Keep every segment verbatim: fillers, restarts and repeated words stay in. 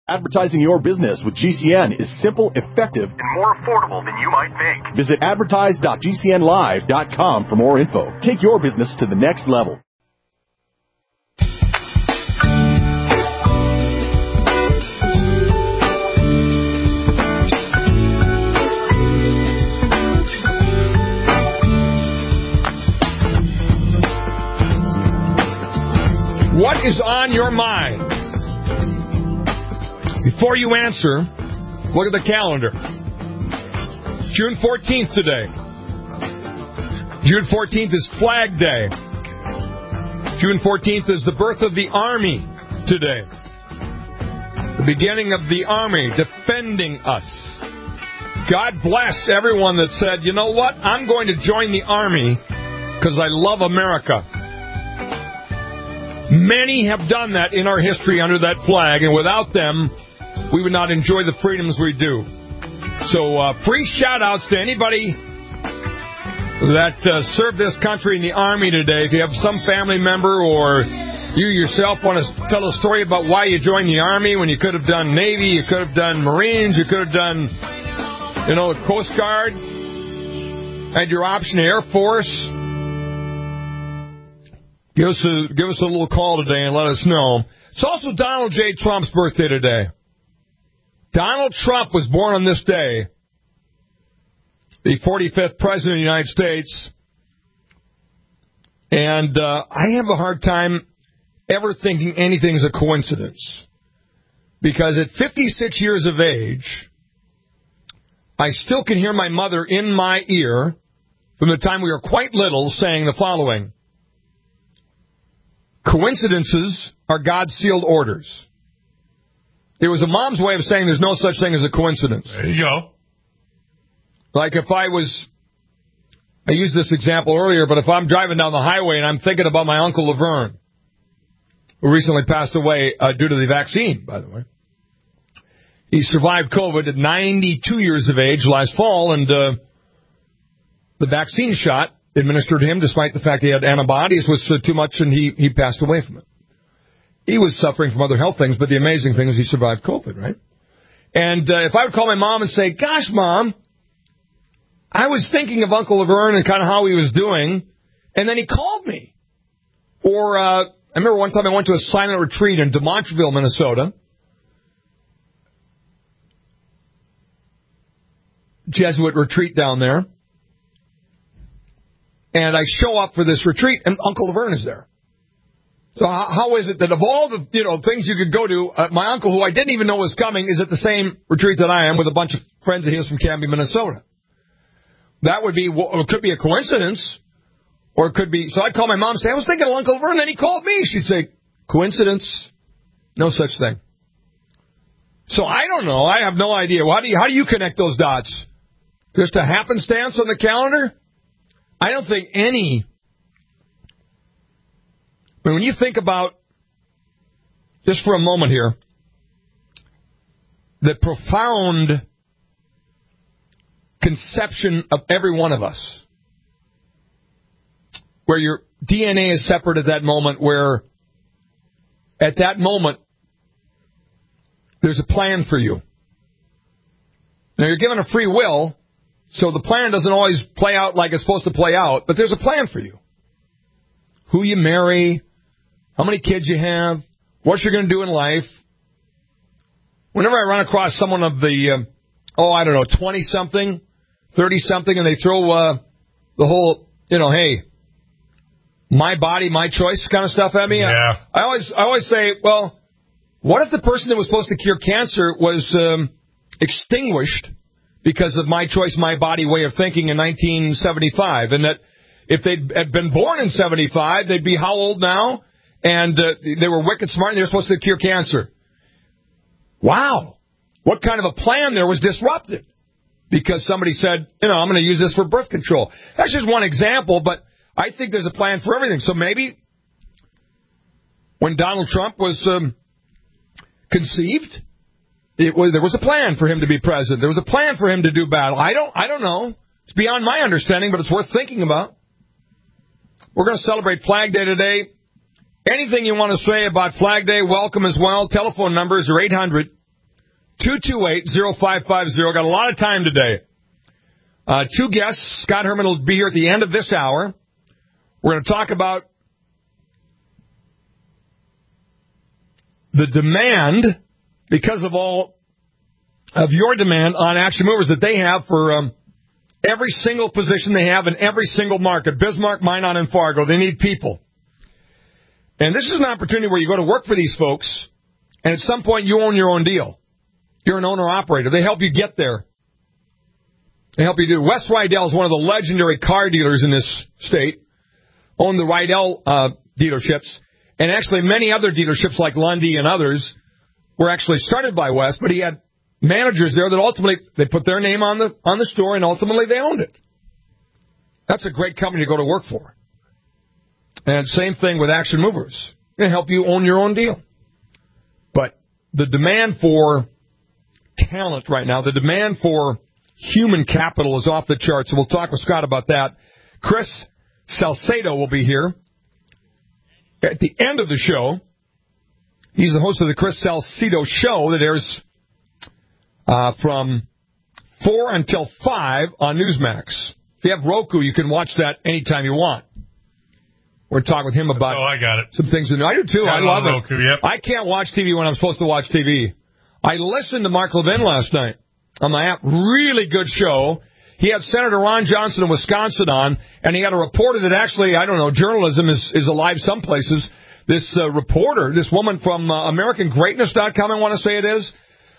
Advertising your business with G C N is simple, effective, and more affordable than you might think. Visit advertise dot g c n live dot com for more info. Take your business to the next level. What is on your mind? Before you answer, look at the calendar. June fourteenth today. June fourteenth is Flag Day. June fourteenth is the birth of the Army today. The beginning of the Army defending us. God bless everyone that said, you know what, I'm going to join the Army because I love America. Many have done that in our history under that flag, and without them, we would not enjoy the freedoms we do. So, uh, free shout-outs to anybody that uh, served this country in the Army today. If you have some family member or you yourself want to tell a story about why you joined the Army when you could have done Navy, you could have done Marines, you could have done, you know, the Coast Guard, had your option, Air Force. Give us a give us a little call today and let us know. It's also Donald J. Trump's birthday today. Donald Trump was born on this day, the forty-fifth President of the United States. And uh, I have a hard time ever thinking anything's a coincidence. Because at fifty-six years of age, I still can hear my mother in my ear from the time we were quite little saying the following. Coincidences are God's sealed orders. It was a mom's way of saying there's no such thing as a coincidence. There you go. Like if I was, I used this example earlier, but if I'm driving down the highway and I'm thinking about my Uncle Laverne, who recently passed away uh, due to the vaccine, by the way. He survived COVID at ninety-two years of age last fall, and uh, the vaccine shot administered to him, despite the fact he had antibodies, was uh, too much, and he, he passed away from it. He was suffering from other health things, but the amazing thing is he survived COVID, right? And uh, if I would call my mom and say, gosh, Mom, I was thinking of Uncle Laverne and kind of how he was doing, and then he called me. Or uh, I remember one time I went to a silent retreat in DeMontreville, Minnesota. Jesuit retreat down there. And I show up for this retreat, and Uncle Laverne is there. So how, how is it that of all the you know things you could go to, uh, my uncle, who I didn't even know was coming, is at the same retreat that I am with a bunch of friends of his from Canby, Minnesota? That would be, well, it could be a coincidence, or it could be, so I'd call my mom and say, I was thinking of Uncle Laverne, and then he called me. She'd say, coincidence? No such thing. So I don't know. I have no idea. How do you, how do you connect those dots? Just a happenstance on the calendar? I don't think any... I mean, when you think about, just for a moment here, the profound conception of every one of us, where your D N A is separate at that moment, where at that moment there's a plan for you. Now, you're given a free will, so the plan doesn't always play out like it's supposed to play out, but there's a plan for you. Who you marry, how many kids you have, what you're going to do in life. Whenever I run across someone of the, um, oh, I don't know, twenty-something, thirty-something, and they throw uh, the whole, you know, hey, my body, my choice kind of stuff at me, yeah. I, I always I always say, well, what if the person that was supposed to cure cancer was um, extinguished because of my choice, my body way of thinking in nineteen seventy-five, and that if they'd had been born in seventy-five, they'd be how old now? And uh, they were wicked smart, and they were supposed to cure cancer. Wow. What kind of a plan there was disrupted? Because somebody said, you know, I'm going to use this for birth control. That's just one example, but I think there's a plan for everything. So maybe when Donald Trump was um, conceived, it was there was a plan for him to be president. There was a plan for him to do battle. I don't, I don't know. It's beyond my understanding, but it's worth thinking about. We're going to celebrate Flag Day today. Anything you want to say about Flag Day, welcome as well. Telephone numbers are eight hundred, two two eight, oh five five oh. Got a lot of time today. Uh, two guests. Scott Herman will be here at the end of this hour. We're going to talk about the demand, because of all of your demand on Action Movers that they have for um, every single position they have in every single market. Bismarck, Minot, and Fargo. They need people. And this is an opportunity where you go to work for these folks, and at some point you own your own deal. You're an owner-operator. They help you get there. They help you do. Wes Rydell is one of the legendary car dealers in this state. Owned the Rydell uh, dealerships. And actually many other dealerships like Lundy and others were actually started by Wes, but he had managers there that ultimately, they put their name on the on the store, and ultimately they owned it. That's a great company to go to work for. And same thing with Action Movers. They help you own your own deal. But the demand for talent right now, the demand for human capital is off the charts. So we'll talk with Scott about that. Chris Salcedo will be here at the end of the show. He's the host of the Chris Salcedo Show that airs uh, from four until five on Newsmax. If you have Roku, you can watch that anytime you want. We're talking with him about oh, I got it. some things. I do, too. Got I love it. Roku, yep. I can't watch T V when I'm supposed to watch T V. I listened to Mark Levin last night on my app. Really good show. He had Senator Ron Johnson of Wisconsin on, and he had a reporter that actually, I don't know, journalism is, is alive some places. This uh, reporter, this woman from uh, American Greatness dot com, I want to say it is,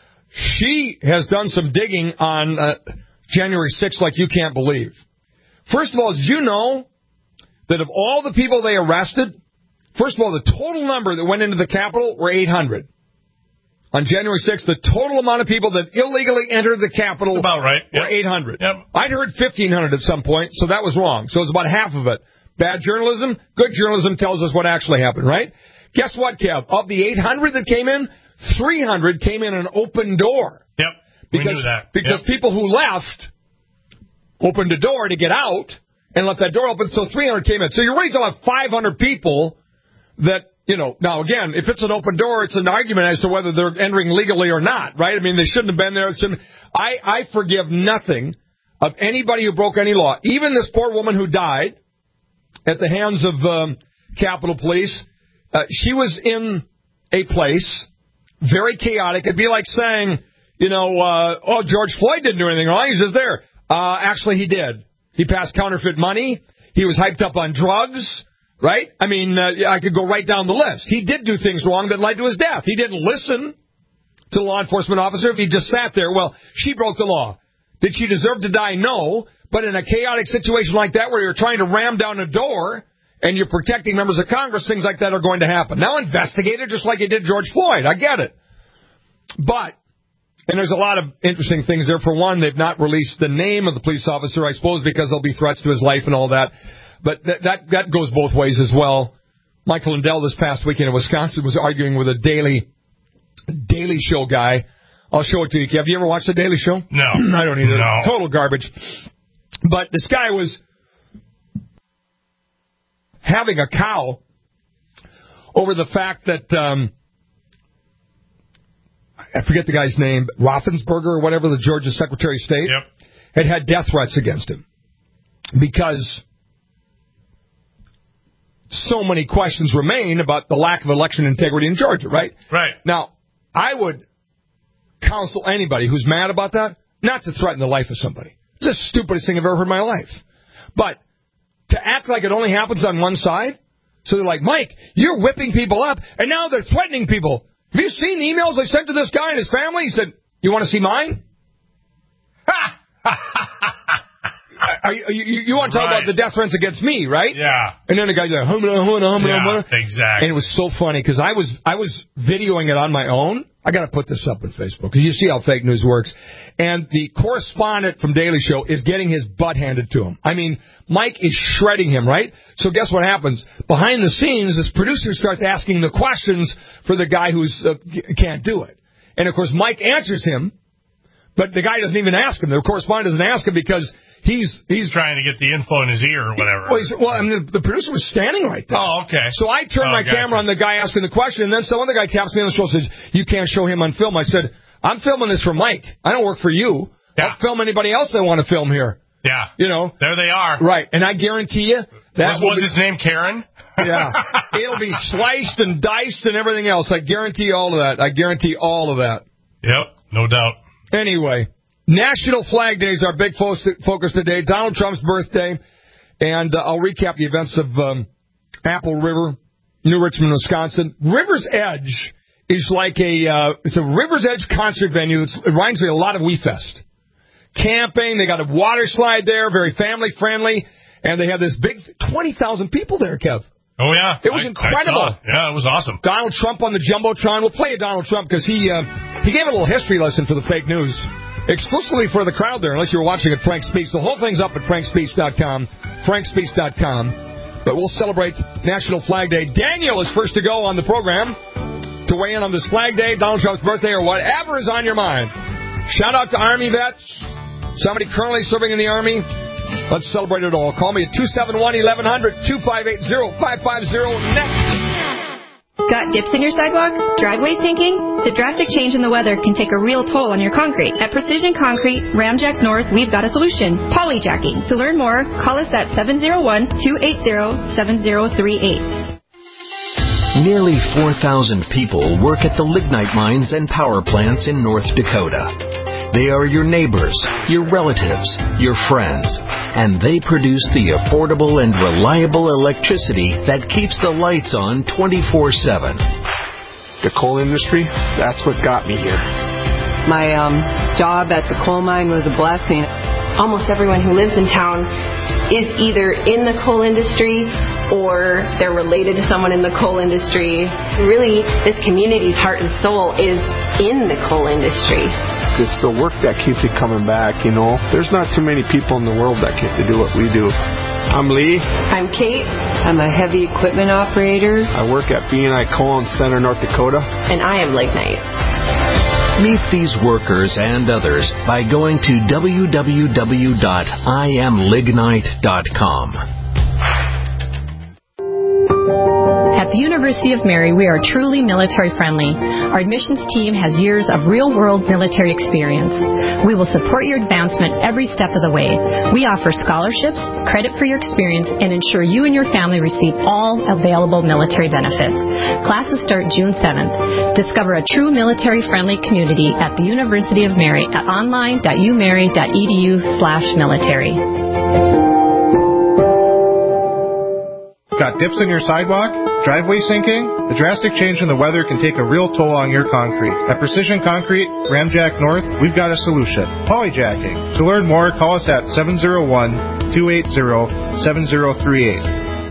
she has done some digging on uh, January sixth like you can't believe. First of all, did you know that of all the people they arrested, first of all, the total number that went into the Capitol were eight hundred. On January sixth, the total amount of people that illegally entered the Capitol about right. Yep. were eight hundred. Yep. I'd heard fifteen hundred at some point, so that was wrong. So it was about half of it. Bad journalism, good journalism tells us what actually happened, right? Guess what, Kev? Of the eight hundred that came in, three hundred came in an open door. Yep, because, we knew that. Because yep. people who left opened a door to get out and left that door open, so three hundred came in. So you're really talking about five hundred people that, you know, now again, if it's an open door, it's an argument as to whether they're entering legally or not, right? I mean, they shouldn't have been there. I, I forgive nothing of anybody who broke any law. Even this poor woman who died at the hands of um, Capitol Police, uh, she was in a place, very chaotic. It'd be like saying, you know, uh, oh, George Floyd didn't do anything wrong. He's just there. Uh, actually, he did. He passed counterfeit money. He was hyped up on drugs. Right? I mean, uh, I could go right down the list. He did do things wrong that led to his death. He didn't listen to the law enforcement officer. If he just sat there, well, she broke the law. Did she deserve to die? No. But in a chaotic situation like that where you're trying to ram down a door and you're protecting members of Congress, things like that are going to happen. Now investigate it just like you did George Floyd. I get it. But, and there's a lot of interesting things there. For one, they've not released the name of the police officer, I suppose, because there'll be threats to his life and all that. But that, that that goes both ways as well. Michael Lindell this past weekend in Wisconsin was arguing with a Daily Daily Show guy. I'll show it to you. Have you ever watched the Daily Show? No. I don't either. No. Total garbage. But this guy was having a cow over the fact that, um, I forget the guy's name, Raffensperger or whatever, the Georgia Secretary of State, yep. had had death threats against him. Because so many questions remain about the lack of election integrity in Georgia, right? Right. Now, I would counsel anybody who's mad about that not to threaten the life of somebody. It's the stupidest thing I've ever heard in my life. But to act like it only happens on one side, so they're like, Mike, you're whipping people up, and now they're threatening people. Have you seen the emails I sent to this guy and his family? He said, you want to see mine? Ha! Are you, you, you want to talk right. about the death threats against me, right? Yeah. And then the guy's like, hum, hum, hum, hum, yeah, hum. exactly. And it was so funny because I was I was videoing it on my own. I got to put this up on Facebook because you see how fake news works. And the correspondent from Daily Show is getting his butt handed to him. I mean, Mike is shredding him, right? So guess what happens? Behind the scenes, this producer starts asking the questions for the guy who's uh, can't do it. And, of course, Mike answers him, but the guy doesn't even ask him. The correspondent doesn't ask him because He's he's trying to get the info in his ear or whatever. Well, he's, well I mean, the, the producer was standing right there. Oh, okay. So I turned oh, my camera on the guy asking the question, and then some other guy taps me on the shoulder and says, you can't show him on film. I said, I'm filming this for Mike. I don't work for you. Yeah. I'll film anybody else I want to film here. Yeah. You know. There they are. Right. And I guarantee you that was, was be, his name Karen? Yeah. It'll be sliced and diced and everything else. I guarantee all of that. I guarantee all of that. Yep. No doubt. Anyway, National Flag Day is our big fo- focus today. Donald Trump's birthday. And uh, I'll recap the events of um, Apple River, New Richmond, Wisconsin. River's Edge is like a uh, it's a River's Edge concert venue. It's, it reminds me a lot of WeFest. Camping, they got a water slide there, very family friendly, and they have this big twenty thousand people there, Kev. Oh yeah, it was I, incredible. I yeah, it was awesome. Donald Trump on the jumbotron. We'll play a Donald Trump because he uh, he gave a little history lesson for the fake news, exclusively for the crowd there. Unless you were watching at Frank Speech, the whole thing's up at frank speech dot com, frank speech dot com. But we'll celebrate National Flag Day. Daniel is first to go on the program to weigh in on this Flag Day, Donald Trump's birthday, or whatever is on your mind. Shout out to Army vets, somebody currently serving in the Army. Let's celebrate it all. Call me at two seven one, eleven hundred, two five eight zero, five five zero. Next. Got dips in your sidewalk? Driveway sinking? The drastic change in the weather can take a real toll on your concrete. At Precision Concrete, Ramjack North, we've got a solution. Polyjacking. To learn more, call us at seven zero one, two eight zero, seven zero three eight. Nearly four thousand people work at the lignite mines and power plants in North Dakota. They are your neighbors, your relatives, your friends, and they produce the affordable and reliable electricity that keeps the lights on twenty-four seven. The coal industry, that's what got me here. My um, job at the coal mine was a blessing. Almost everyone who lives in town is either in the coal industry or they're related to someone in the coal industry. Really, this community's heart and soul is in the coal industry. It's the work that keeps you coming back, you know. There's not too many people in the world that get to do what we do. I'm Lee. I'm Kate. I'm a heavy equipment operator. I work at B and I Coal in Center, North Dakota. And I am Lignite. Meet these workers and others by going to w w w dot i am lignite dot com. At the University of Mary, we are truly military-friendly. Our admissions team has years of real-world military experience. We will support your advancement every step of the way. We offer scholarships, credit for your experience, and ensure you and your family receive all available military benefits. Classes start June seventh. Discover a true military-friendly community at the University of Mary at online dot u mary dot e d u slash military. Got dips in your sidewalk? Driveway sinking? The drastic change in the weather can take a real toll on your concrete. At Precision Concrete, Ramjack North, we've got a solution. Polyjacking. To learn more, call us at seven zero one, two eight zero, seven zero three eight.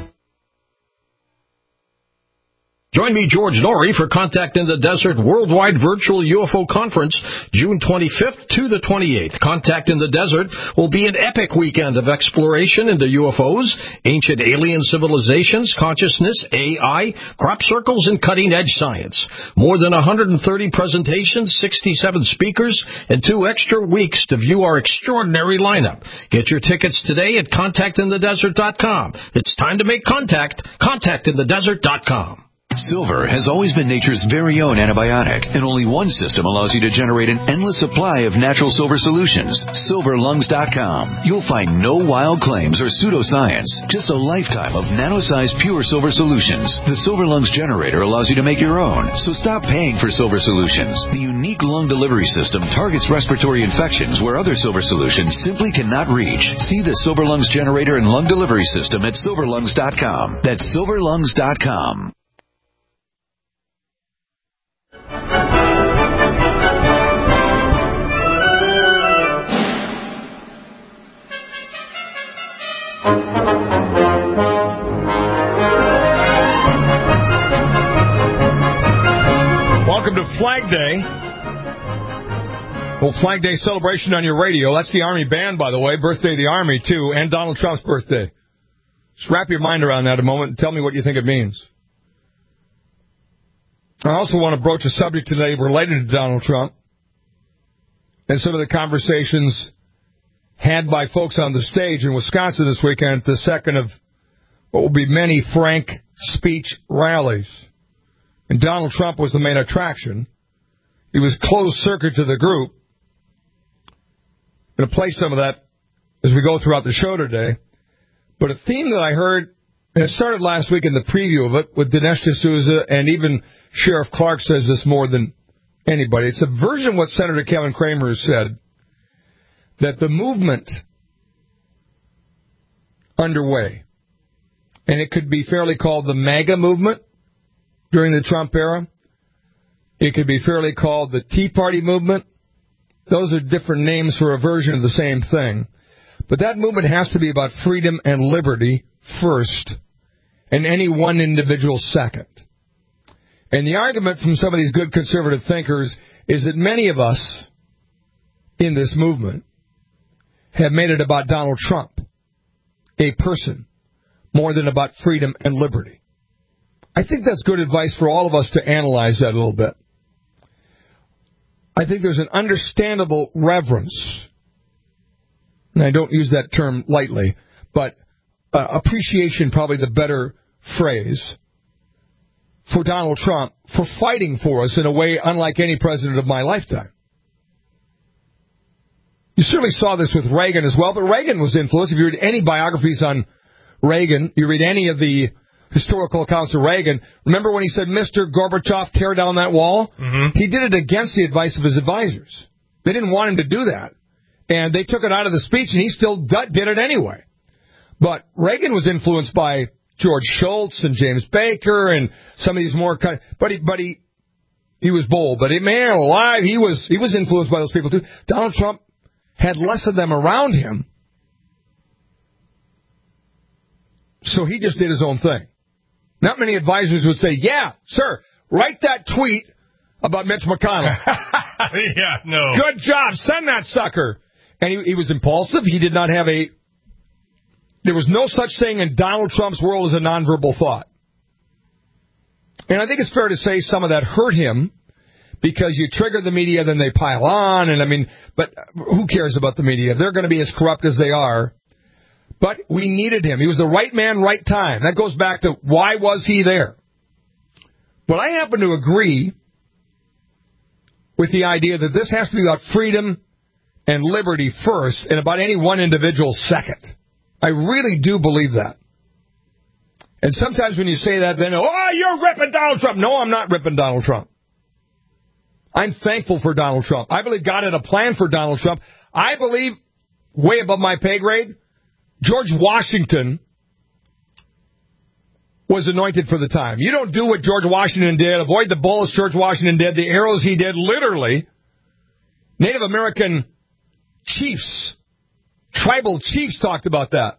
Join me, George Norrie, for Contact in the Desert Worldwide Virtual U F O Conference, June twenty-fifth to the twenty-eighth. Contact in the Desert will be an epic weekend of exploration into U F Os, ancient alien civilizations, consciousness, A I, crop circles, and cutting-edge science. More than one hundred thirty presentations, sixty-seven speakers, and two extra weeks to view our extraordinary lineup. Get your tickets today at contact in the desert dot com. It's time to make contact. contact in the desert dot com. Silver has always been nature's very own antibiotic, and only one system allows you to generate an endless supply of natural silver solutions. silver lungs dot com. You'll find no wild claims or pseudoscience, just a lifetime of nano-sized pure silver solutions. The Silver Lungs generator allows you to make your own, so stop paying for silver solutions. The unique lung delivery system targets respiratory infections where other silver solutions simply cannot reach. See the Silver Lungs generator and lung delivery system at silver lungs dot com. That's silver lungs dot com. Welcome to Flag Day. Well, Flag Day celebration on your radio. That's the Army band, by the way. Birthday of the Army, too, and Donald Trump's birthday. Just wrap your mind around that a moment and tell me what you think it means. I also want to broach a subject today related to Donald Trump and some of the conversations had by folks on the stage in Wisconsin this weekend at the second of what will be many Frank Speech rallies. And Donald Trump was the main attraction. he was closed circuit to the group. I'm going to play some of that as we go throughout the show today. But a theme that I heard, and it started last week in the preview of it with Dinesh D'Souza, and even Sheriff Clark says this more than anybody. It's a version of what Senator Kevin Cramer has said, that the movement underway, and it could be fairly called the MAGA movement during the Trump era. It could be fairly called the Tea Party movement. Those are different names for a version of the same thing. But that movement has to be about freedom and liberty first, and any one individual second. And the argument from some of these good conservative thinkers is that many of us in this movement have made it about Donald Trump, a person, more than about freedom and liberty. I think that's good advice for all of us to analyze that a little bit. I think there's an understandable reverence, and I don't use that term lightly, but uh, appreciation, probably the better phrase, for Donald Trump for fighting for us in a way unlike any president of my lifetime. You certainly saw this with Reagan as well, but Reagan was influenced. If you read any biographies on Reagan, you read any of the historical accounts of Reagan, remember when he said, Mister Gorbachev, tear down that wall? Mm-hmm. He did it against the advice of his advisors. They didn't want him to do that. And they took it out of the speech, and he still did it anyway. But Reagan was influenced by George Shultz and James Baker and some of these more kind of, but he, but he, he was bold. But he, man alive, he was, he was influenced by those people too. Donald Trump had less of them around him, so he just did his own thing. Not many advisors would say, yeah, sir, write that tweet about Mitch McConnell. Yeah, no. Good job, send that sucker. And he, he was impulsive. He did not have a, there was no such thing in Donald Trump's world as a nonverbal thought. And I think it's fair to say some of that hurt him, because you trigger the media, then they pile on, and I mean, but who cares about the media? They're going to be as corrupt as they are. But we needed him. He was the right man, right time. That goes back to why was he there? But I happen to agree with the idea that this has to be about freedom and liberty first, and about any one individual second. I really do believe that. And sometimes when you say that, then, oh, you're ripping Donald Trump. No, I'm not ripping Donald Trump. I'm thankful for Donald Trump. I believe God had a plan for Donald Trump. I believe, way above my pay grade, George Washington was anointed for the time. You don't do what George Washington did, avoid the bullets George Washington did, the arrows he did, literally. Native American chiefs, tribal chiefs talked about that.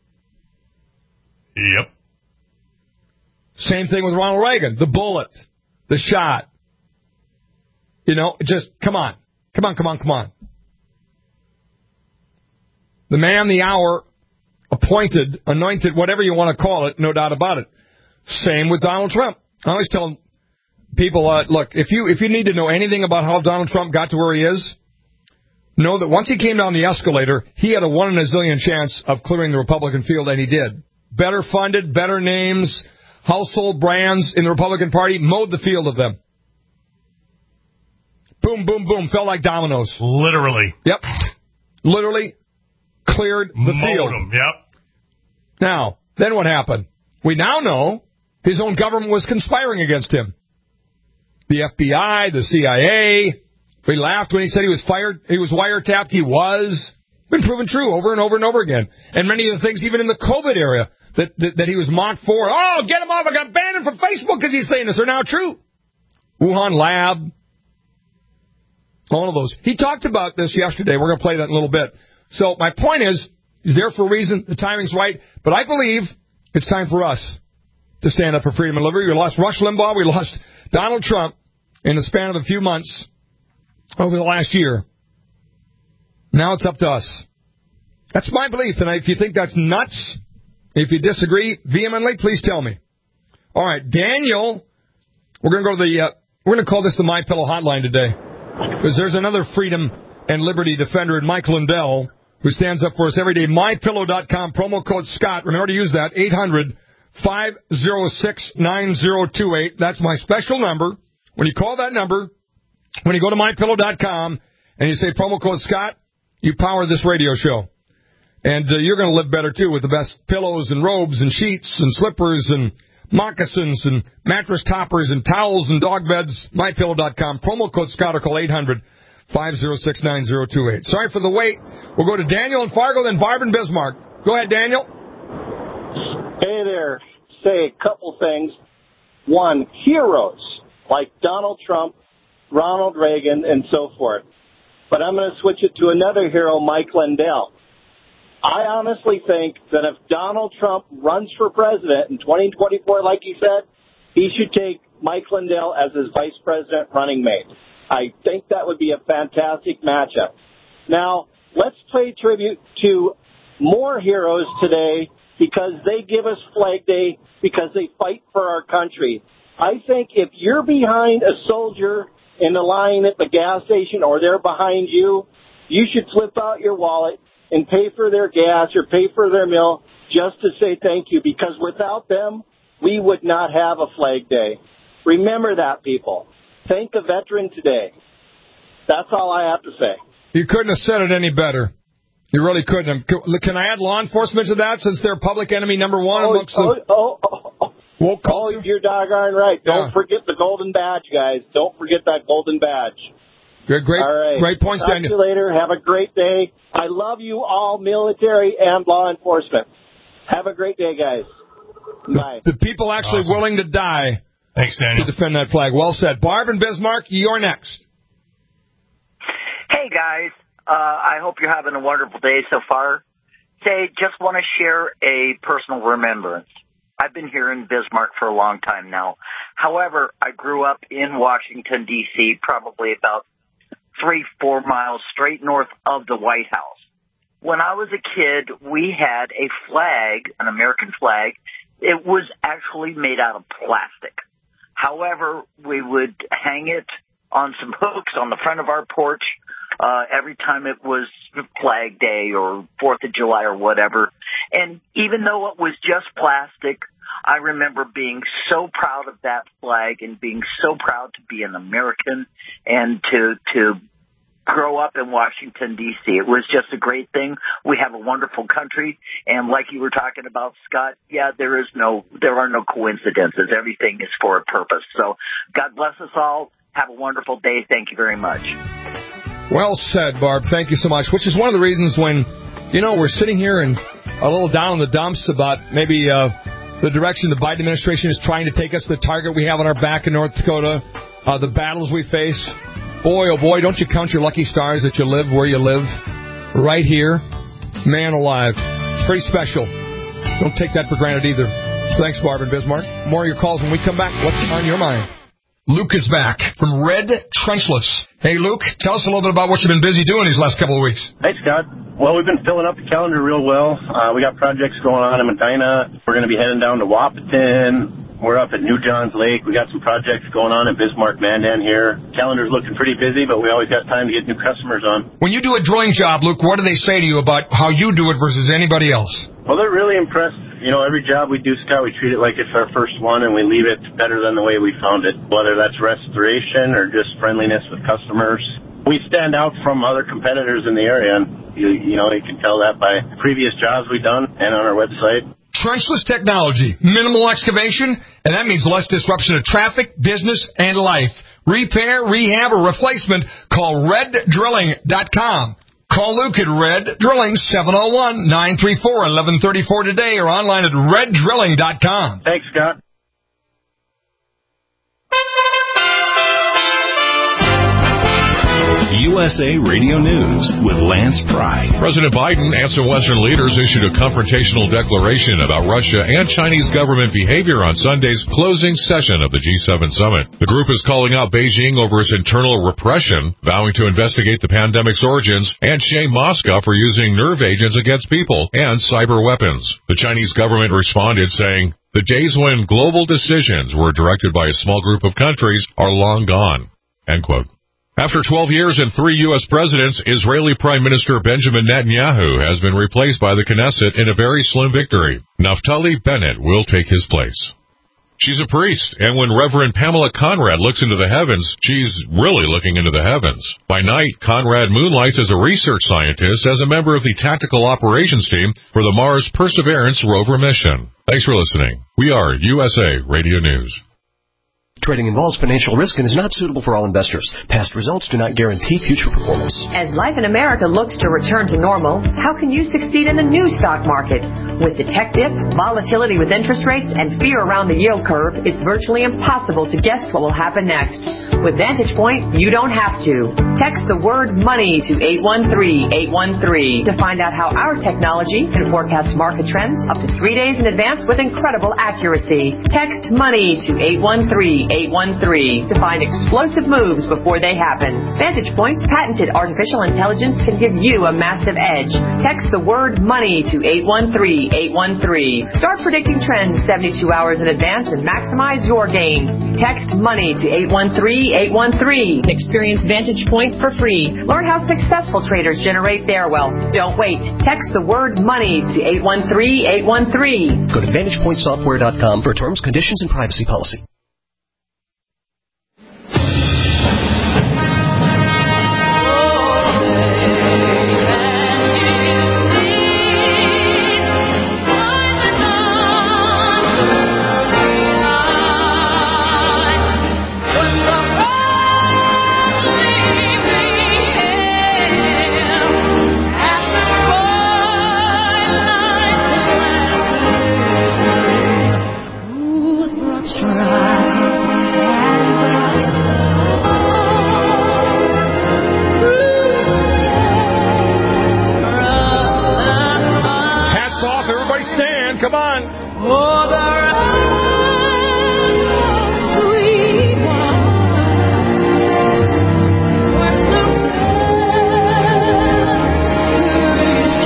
Yep. Same thing with Ronald Reagan. The bullet, the shot. You know, just, come on. Come on, come on, come on. The man, the hour, appointed, anointed, whatever you want to call it, no doubt about it. Same with Donald Trump. I always tell people, uh, look, if you if you need to know anything about how Donald Trump got to where he is, know that once he came down the escalator, he had a one in a zillion chance of clearing the Republican field, and he did. Better funded, better names, household brands in the Republican Party, mowed the field of them. Boom, boom, boom, fell like dominoes. Literally. Yep. Literally cleared the Mowed field. Him, yep. Now, then what happened? We now know his own government was conspiring against him. The F B I, the C I A. We laughed when he said he was fired. He was wiretapped. He was. Been proven true over and over and over again. And many of the things, even in the COVID era, that, that, that he was mocked for. Oh, get him off. I got banned from Facebook because he's saying this, are now true. Wuhan lab. All of those. He talked about this yesterday. We're going to play that in a little bit. So my point is, he's there for a reason. The timing's right. But I believe it's time for us to stand up for freedom and liberty. We lost Rush Limbaugh. We lost Donald Trump in the span of a few months over the last year. Now it's up to us. That's my belief. And if you think that's nuts, if you disagree vehemently, please tell me. All right, Daniel, we're going to go to the, uh, we're going to call this the My Pillow Hotline today. Because there's another freedom and liberty defender in Mike Lindell who stands up for us every day. my pillow dot com, promo code Scott. Remember to use that, eight hundred, five oh six, nine oh two eight. That's my special number. When you call that number, When you go to my pillow dot com and you say promo code Scott, you power this radio show. And uh, you're going to live better, too, with the best pillows and robes and sheets and slippers and moccasins and mattress toppers and towels and dog beds. my pillow dot com. Promo code Scott or call eight hundred, five oh six, nine oh two eight. Sorry for the wait. We'll go to Daniel in Fargo, then Barb in Bismarck. Go ahead, Daniel. Hey there. Say a couple things. One, heroes like Donald Trump, Ronald Reagan, and so forth. But I'm going to switch it to another hero, Mike Lindell. I honestly think that if Donald Trump runs for president in twenty twenty-four, like he said, he should take Mike Lindell as his vice president running mate. I think that would be a fantastic matchup. Now, let's pay tribute to more heroes today because they give us Flag Day because they fight for our country. I think if you're behind a soldier in the line at the gas station or they're behind you, you should flip out your wallet and pay for their gas or pay for their meal just to say thank you, because without them, we would not have a Flag Day. Remember that, people. Thank a veteran today. That's all I have to say. You couldn't have said it any better. You really couldn't have. Can I add law enforcement to that, since they're public enemy number one oh, amongst oh, the... Oh, oh, oh. Woke oh you're doggone right. Yeah. Don't forget the golden badge, guys. Don't forget that golden badge. Good, great, all right. Great points, Talk Daniel. to you later. Have a great day. I love you all, military and law enforcement. Have a great day, guys. Bye. The, the people actually Awesome. willing to die Thanks, Daniel. to defend that flag. Well said. Barb and Bismarck, you're next. Hey, guys. Uh, I hope you're having a wonderful day so far. Say, just want to share a personal remembrance. I've been here in Bismarck for a long time now. However, I grew up in Washington, D C, probably about three, four miles straight north of the White House. When I was a kid, we had a flag, an American flag. It was actually made out of plastic. However, we would hang it on some hooks on the front of our porch uh, every time it was Flag Day or Fourth of July or whatever. And even though it was just plastic, I remember being so proud of that flag and being so proud to be an American and to to grow up in Washington, D C. It was just a great thing. We have a wonderful country, and like you were talking about, Scott, yeah, there is no, there are no coincidences. Everything is for a purpose. So God bless us all. Have a wonderful day. Thank you very much. Well said, Barb. Thank you so much. Which is one of the reasons when, you know, we're sitting here and a little down in the dumps about maybe uh, the direction the Biden administration is trying to take us, the target we have on our back in North Dakota, uh, the battles we face. Boy, oh boy, don't you count your lucky stars that you live where you live, right here. Man alive. It's pretty special. Don't take that for granted either. Thanks, Barb and Bismarck. More of your calls when we come back. What's on your mind? Luke is back from Red Trenchless. Hey, Luke, tell us a little bit about what you've been busy doing these last couple of weeks. Hey, Scott. Well, we've been filling up the calendar real well. Uh, we got projects going on in Medina. We're going to be heading down to Wahpeton. We're up at New Johns Lake. We got some projects going on at Bismarck, Mandan here. Calendar's looking pretty busy, but we always got time to get new customers on. When you do a drilling job, Luke, what do they say to you about how you do it versus anybody else? Well, they're really impressed. You know, every job we do, Scott, we treat it like it's our first one, and we leave it better than the way we found it, whether that's restoration or just friendliness with customers. We stand out from other competitors in the area, and you, you know, you can tell that by previous jobs we've done and on our website. Trenchless technology, minimal excavation, and that means less disruption of traffic, business, and life. Repair, rehab, or replacement, call red drilling dot com. Call Luke at Red Drilling, seven oh one, nine three four, one one three four today or online at red drilling dot com. Thanks, Scott. U S A Radio News with Lance Pry. President Biden and some Western leaders issued a confrontational declaration about Russia and Chinese government behavior on Sunday's closing session of the G seven summit. The group is calling out Beijing over its internal repression, vowing to investigate the pandemic's origins, and shame Moscow for using nerve agents against people and cyber weapons. The Chinese government responded saying, "The days when global decisions were directed by a small group of countries are long gone." End quote. After twelve years and three U S presidents, Israeli Prime Minister Benjamin Netanyahu has been replaced by the Knesset in a very slim victory. Naftali Bennett will take his place. She's a priest, and when Reverend Pamela Conrad looks into the heavens, she's really looking into the heavens. By night, Conrad moonlights as a research scientist as a member of the tactical operations team for the Mars Perseverance rover mission. Thanks for listening. We are U S A Radio News. Trading involves financial risk and is not suitable for all investors. Past results do not guarantee future performance. As life in America looks to return to normal, how can you succeed in the new stock market? With the tech dip, volatility with interest rates, and fear around the yield curve, it's virtually impossible to guess what will happen next. With Vantage Point, you don't have to. Text the word money to eight one three eight one three to find out how our technology can forecast market trends up to three days in advance with incredible accuracy. Text money to eight one three eight one three to find explosive moves before they happen. Vantage Point's patented artificial intelligence can give you a massive edge. Text the word money to eight one three eight one three. Start predicting trends seventy-two hours in advance and maximize your gains. Text money to eight one three eight one three. Experience Vantage Point for free. Learn how successful traders generate their wealth. Don't wait. Text the word money to eight one three eight one three. Go to vantage point software dot com for terms, conditions, and privacy policy. Come on. Oh, sweet one. What's the best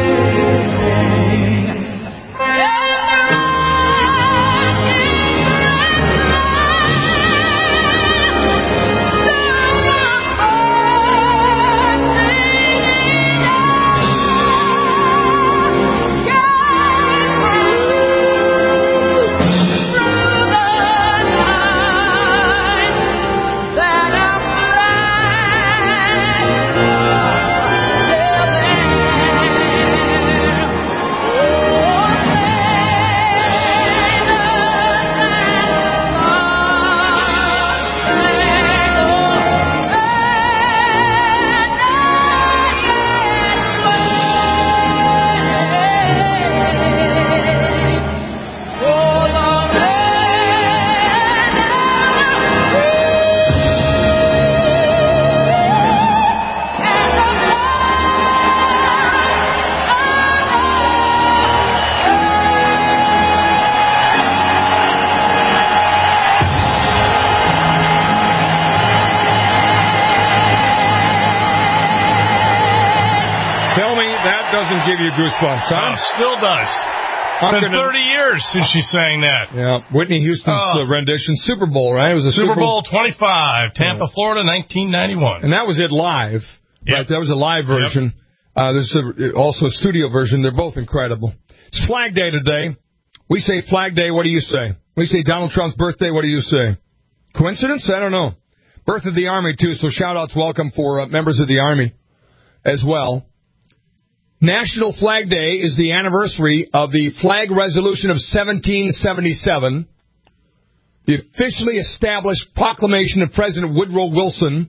Doesn't give you goosebumps, huh? Oh, still does. It's been thirty years since she sang that. Yeah, Whitney Houston's oh. rendition, Super Bowl, right? It was a Super, Super Bowl twenty-five, Tampa, yeah. Florida, nineteen ninety-one. And that was it live. Yep. Right? That was a live version. Yep. Uh, there's a, also a studio version. They're both incredible. It's Flag Day today. We say Flag Day. What do you say? We say Donald Trump's birthday. What do you say? Coincidence? I don't know. Birth of the Army, too, so shout-outs welcome for uh, members of the Army as well. National Flag Day is the anniversary of the Flag Resolution of seventeen seventy-seven, the officially established proclamation of President Woodrow Wilson.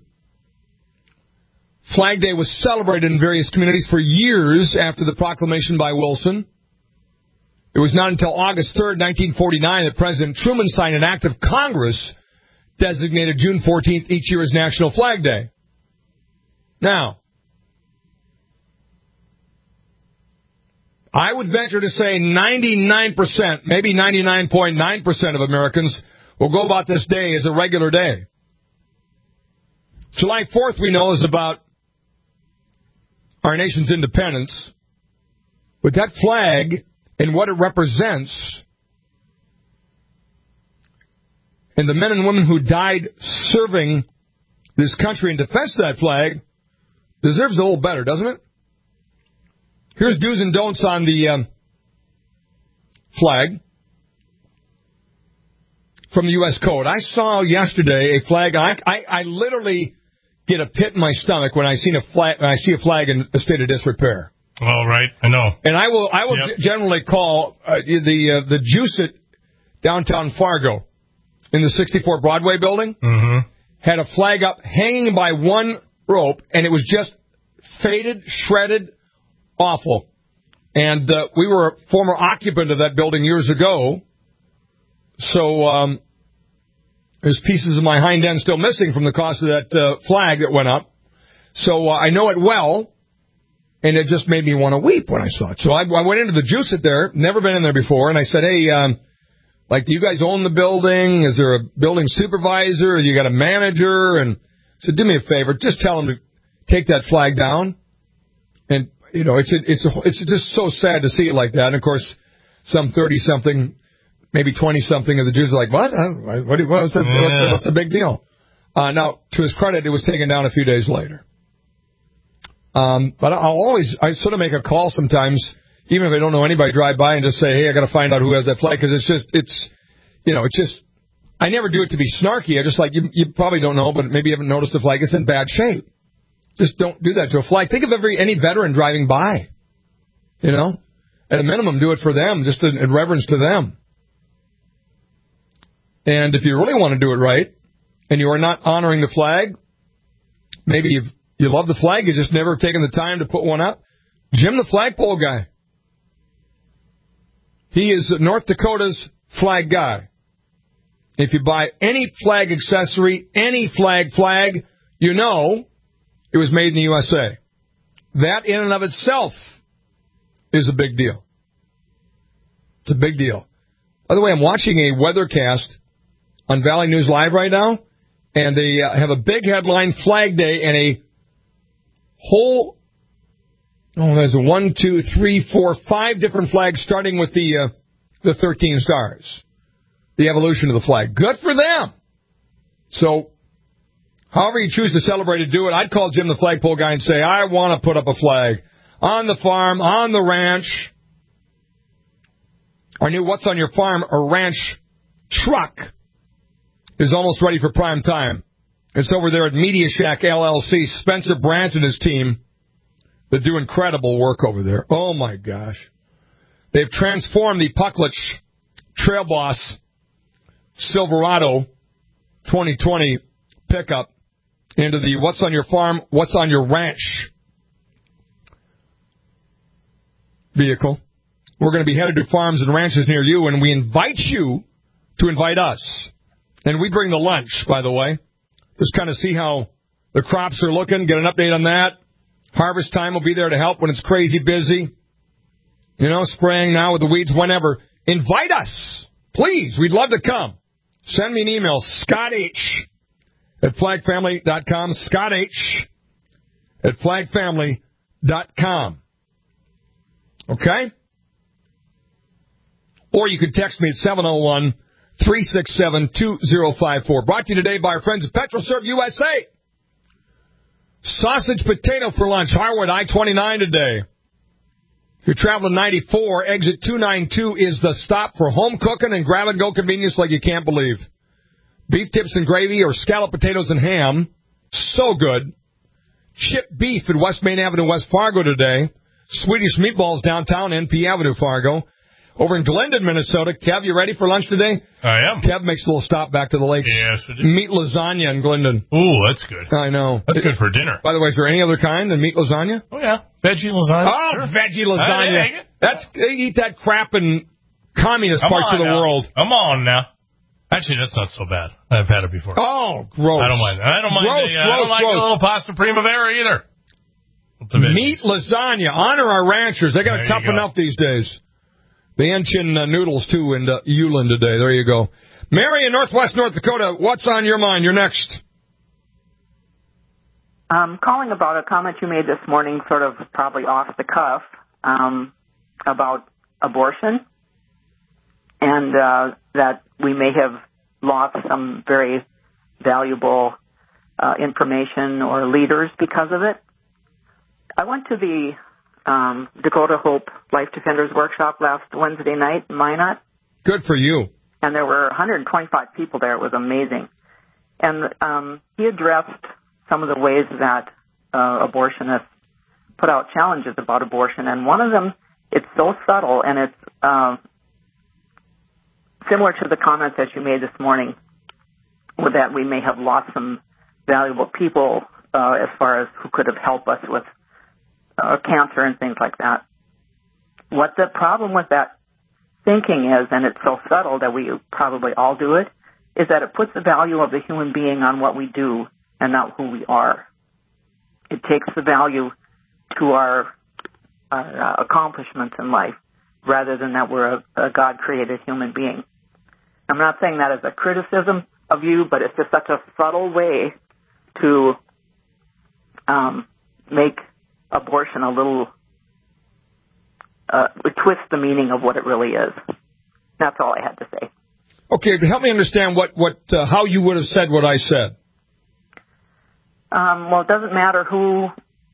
Flag Day was celebrated in various communities for years after the proclamation by Wilson. It was not until August third, nineteen forty-nine, that President Truman signed an act of Congress designated June fourteenth each year as National Flag Day. Now, I would venture to say ninety-nine percent, maybe ninety-nine point nine percent of Americans will go about this day as a regular day. July fourth, we know, is about our nation's independence. But that flag and what it represents, and the men and women who died serving this country in defense of that flag, deserves a little better, doesn't it? Here's do's and don'ts on the um, flag. from the U S Code. I saw yesterday a flag. I, I, I literally get a pit in my stomach when I see a flag. When I see a flag in a state of disrepair. All right, I know. And I will. I will Yep. g- generally call uh, the uh, the Juice at downtown Fargo in the sixty-four Broadway building. Mm-hmm. Had a flag up hanging by one rope, and it was just faded, shredded, awful. And uh, we were a former occupant of that building years ago, so um, there's pieces of my hind end still missing from the cost of that uh, flag that went up. So uh, I know it well, and it just made me want to weep when I saw it. So I, I went into the Juice It there, never been in there before, and I said, hey, um, like, do you guys own the building? Is there a building supervisor? You got a manager? And I said, do me a favor, just tell them to take that flag down. And, you know, it's it's it's just so sad to see it like that. And, of course, some thirty-something, maybe twenty-something of the Jews are like, what? Uh, what what's, the, what's, the, what's the big deal? Uh, now, to his credit, it was taken down a few days later. Um, but I'll always, I sort of make a call sometimes, even if I don't know anybody, drive by and just say, hey, I got to find out who has that flag, because it's just, it's, you know, it's just, I never do it to be snarky. I just like, you, you probably don't know, but maybe you haven't noticed the flag is in bad shape. Just don't do that to a flag. Think of every any veteran driving by, you know. At a minimum, do it for them, just in, in reverence to them. And if you really want to do it right, and you are not honoring the flag, maybe you've, you love the flag, you've just never taken the time to put one up. Jim, the flagpole guy. He is North Dakota's flag guy. If you buy any flag accessory, any flag flag, you know it was made in the U S A. That in and of itself is a big deal. It's a big deal. By the way, I'm watching a weathercast on Valley News Live right now, and they uh, have a big headline, Flag Day, and a whole, oh, there's a one, two, three, four, five different flags, starting with the uh, the thirteen stars, the evolution of the flag. Good for them. So, however you choose to celebrate it, do it. I'd call Jim the flagpole guy and say, I want to put up a flag on the farm, on the ranch. Our new What's on Your Farm or Ranch truck is almost ready for prime time. It's over there at Media Shack L L C. Spencer Brandt and his team, they do incredible work over there. Oh, my gosh. They've transformed the Pucklich Trail Boss Silverado twenty twenty pickup into the What's on Your Farm, What's on Your Ranch vehicle. We're going to be headed to farms and ranches near you, and we invite you to invite us. And we bring the lunch, by the way. Just kind of see how the crops are looking, get an update on that. Harvest time will be there to help when it's crazy busy. You know, spraying now with the weeds, whenever. Invite us. Please, we'd love to come. Send me an email, Scott H. at flag family dot com, Scott H. at flag family dot com. Okay? Or you can text me at seven oh one, three six seven, two oh five four. Brought to you today by our friends at PetroServe U S A. Sausage potato for lunch, Harwood I twenty-nine today. If you're traveling ninety-four, exit two ninety-two is the stop for home cooking and grab-and-go convenience like you can't believe. Beef tips and gravy or scalloped potatoes and ham, so good. Chipped beef at West Main Avenue, West Fargo today. Swedish meatballs downtown, N P Avenue, Fargo. Over in Glendon, Minnesota. Kev, you ready for lunch today? I am. Kev makes a little stop back to the lakes. Yes, we do. Meat lasagna in Glendon. Ooh, that's good. I know. That's good for dinner. By the way, is there any other kind than meat lasagna? Oh, yeah. Veggie lasagna. Oh, sure. veggie lasagna. I That's, they eat that crap in communist Come parts on of the now. world. Come on now. Actually, that's not so bad. I've had it before. Oh, gross. I don't mind. I don't mind. Gross, the, uh, gross, I don't like gross. a little pasta primavera either. Meat lasagna. Honor our ranchers. They got it There tough you go. enough these days. The Enchin uh, noodles, too, in uh, Uland today. There you go. Mary in Northwest North Dakota, what's on your mind? You're next. I'm calling about a comment you made this morning, sort of probably off the cuff, um, about abortion, and uh, that we may have lost some very valuable uh, information or leaders because of it. I went to the um, Dakota Hope Life Defenders Workshop last Wednesday night in Minot. Good for you. and there were one hundred twenty-five people there. It was amazing. And um, he addressed some of the ways that uh, abortionists put out challenges about abortion. And one of them, it's so subtle, and it's uh, similar to the comments that you made this morning, with that we may have lost some valuable people uh, as far as who could have helped us with uh, cancer and things like that. What the problem with that thinking is, and it's so subtle that we probably all do it, is that it puts the value of the human being on what we do and not who we are. It takes the value to our, our uh, accomplishments in life rather than that we're a, a God-created human being. I'm not saying that as a criticism of you, but it's just such a subtle way to um, make abortion a little, uh, twist the meaning of what it really is. That's all I had to say. Okay, but help me understand what, what uh, how you would have said what I said. Um, well, it doesn't matter who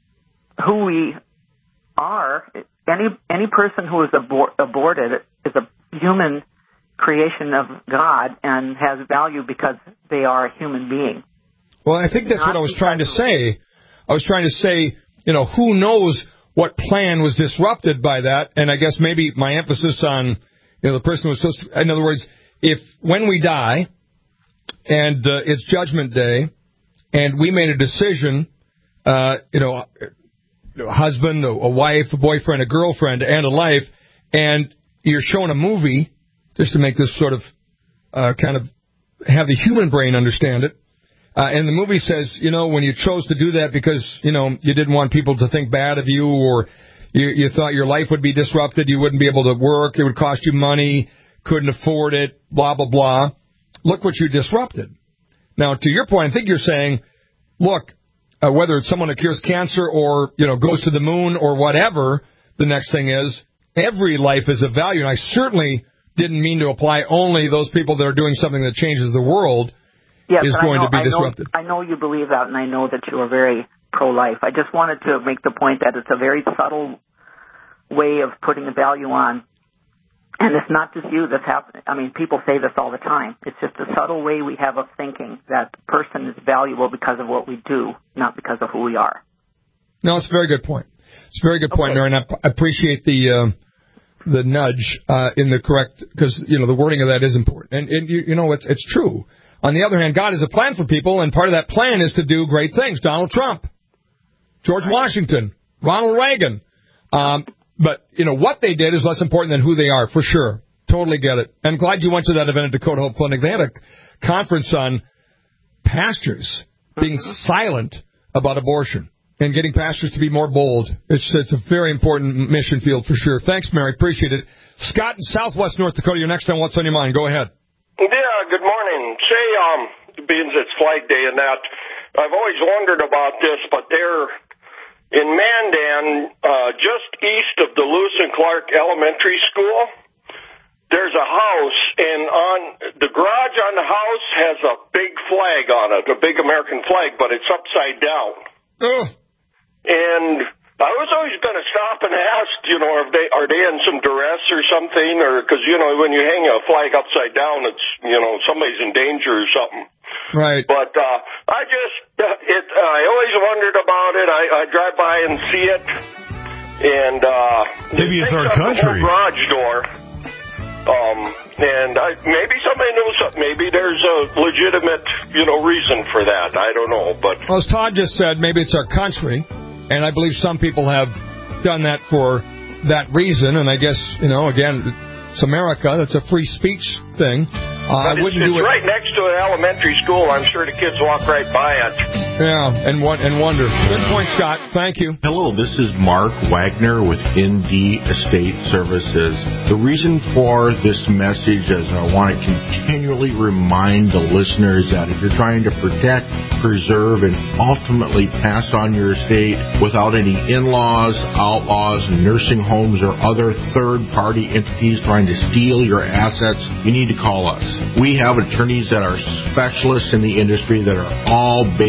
who we are. Any any person who is abor- aborted is a human creation of God and has value because they are a human being. Well, I think that's what I was trying to say. I was trying to say, you know, who knows what plan was disrupted by that, and I guess maybe my emphasis on, you know, the person was supposed to, in other words, if when we die and uh, it's Judgment Day and we made a decision, uh, you know, a husband, a wife, a boyfriend, a girlfriend, and a life, and you're showing a movie, just to make this sort of uh, kind of have the human brain understand it, uh, and the movie says, you know, when you chose to do that because, you know, you didn't want people to think bad of you, or you, you thought your life would be disrupted, you wouldn't be able to work, it would cost you money, couldn't afford it, blah, blah, blah. Look what you disrupted. Now, to your point, I think you're saying, look, uh, whether it's someone who cures cancer or, you know, goes to the moon or whatever, the next thing is, every life is of value. And I certainly didn't mean to apply only those people that are doing something that changes the world yes, is going know, to be I disrupted. Know, I know you believe that, and I know that you are very pro-life. I just wanted to make the point that it's a very subtle way of putting a value on. And it's not just you that's happening. I mean, people say this all the time. It's just a subtle way we have of thinking that the person is valuable because of what we do, not because of who we are. No, it's a very good point. It's a very good point, Okay. Mary, and I appreciate the uh, the nudge uh, in the correct, because, you know, the wording of that is important. And, and you, you know, it's it's true. On the other hand, God has a plan for people, and part of that plan is to do great things. Donald Trump, George Washington, Ronald Reagan. Um But, you know, what they did is less important than who they are, for sure. Totally get it. And glad you went to that event at Dakota Hope Clinic. They had a conference on pastors being silent about abortion and getting pastors to be more bold. It's it's a very important mission field, for sure. Thanks, Mary. Appreciate it. Scott in Southwest North Dakota, you're next on What's on Your Mind. Go ahead. Yeah, good morning. Say, um, being it's Flag Day and that, I've always wondered about this, but they're in Mandan, uh, just east of Duluth and Clark Elementary School, there's a house, and on the garage on the house has a big flag on it, a big American flag, but it's upside down. Oh. And I was always going to stop and ask, you know, are they are they in some duress or something, or because you know when you hang a flag upside down, it's you know somebody's in danger or something. Right. But uh, I just, uh, it. Uh, I always wondered about it. I, I drive by and see it, and uh, maybe it's our country. The garage door. Um, and I, maybe somebody knows something. Maybe there's a legitimate, you know, reason for that. I don't know, but well, as Todd just said, maybe it's our country, and I believe some people have done that for that reason. And I guess, you know, again, it's America. That's a free speech thing. Uh, I wouldn't it's, do it's it. right next to an elementary school. I'm sure the kids walk right by it. Yeah, and and wonder. Good point, Scott. Thank you. Hello, this is Mark Wagner with N D Estate Services. The reason for this message is I want to continually remind the listeners that if you're trying to protect, preserve, and ultimately pass on your estate without any in-laws, outlaws, nursing homes, or other third-party entities trying to steal your assets, you need to call us. We have attorneys that are specialists in the industry that are all based on a